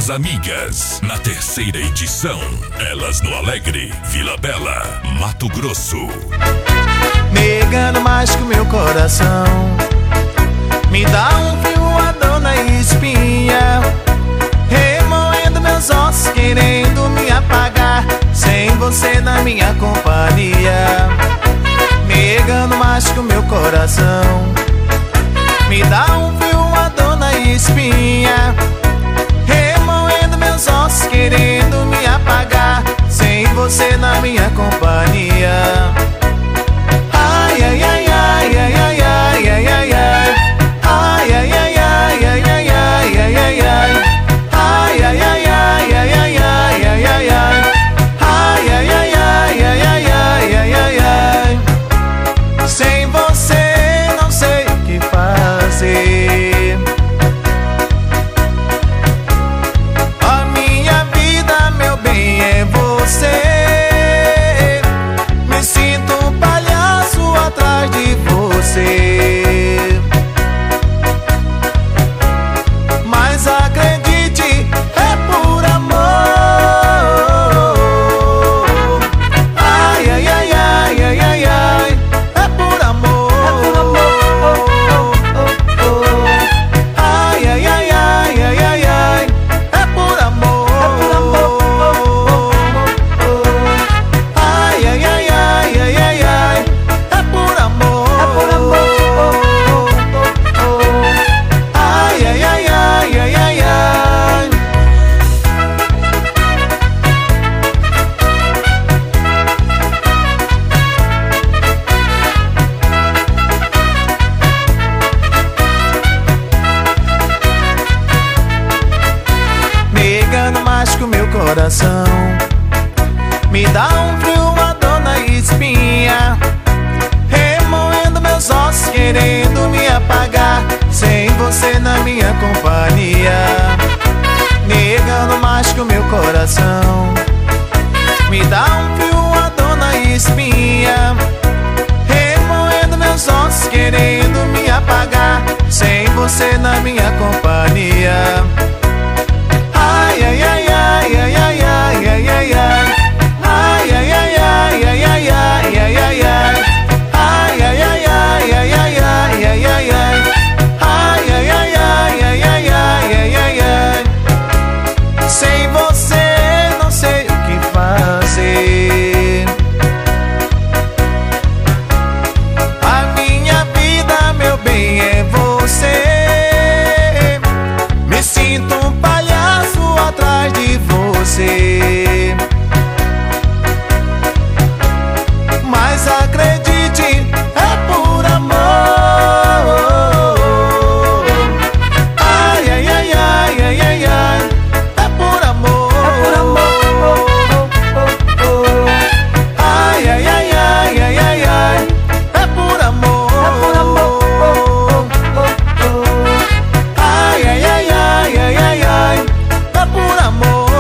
As Amigas, na terceira edição. Elas no Alegre, Vila Bela, Mato Grosso. Negando mais que o meu coração, me dá um frio, a dor na espinha, remoendo meus ossos, querendo me apagar, sem você na minha companhia. Negando mais que o meu coração, me dá um frio, a dor na espinha, remoendo meus ossos, querendo me apagar, sem você na minha companhia. Ai, ai, ai, ai, ai, ai, ai, ai, ai, ai. Ai, ai, ai, ai, ai, ai, ai, ai, ai, ai. Ai, ai, ai, ai, ai, ai, ai, ai, ai, ai. Ai, ai, ai, ai, ai, ai, ai, ai, ai, ai. Sem você não sei o que fazer. A minha vida, meu bem, é você. Me sinto um palhaço atrás de você, mas acredite, é por amor. Ai, ai, ai, ai, ai, ai, ai, é por amor. Ai, ai, ai, ai, ai, ai, ai, é por amor. Ai, ai, ai, ai, ai, ai, ai, é por amor. Ai, ai, ai, ai, ai, ai, ai. Negando mais que o meu coração, me dá um frio, uma dor na espinha, remoendo meus ossos, querendo me apagar, sem você na minha companhia. Negando mais que o meu coração, me dá um frio, uma dor na espinha, remoendo meus ossos, querendo me apagar, sem você na minha companhia. Ai, ai, ai, ai, ai, ai, ai, ai, ai, ai. Ai, ai, ai, ai, ai, ai, ai, ai, ai, ai. Ai, ai, ai, ai, ai, ai, ai, ai, ai, ai. Ai, ai, ai, ai, ai, ai, ai, ai, ai, ai. Sem você não sei o que fazer. A minha vida, meu bem, é você. Me sinto um palhaço atrás de você, mas acredite, é por amor. Ai, ai, ai, ai, ai, ai, ai, é por amor. Ai, ai, ai, ai, ai, ai, ai, é por amor. Ai, ai, ai, ai, ai, ai, ai, é por amor.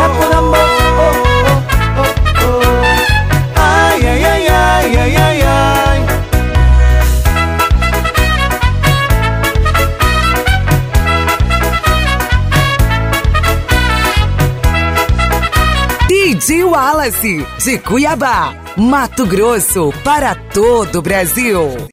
Ai, ai, ai, ai, ai, ai, ai. DJ Wallace, de Cuiabá, Mato Grosso, para todo o Brasil.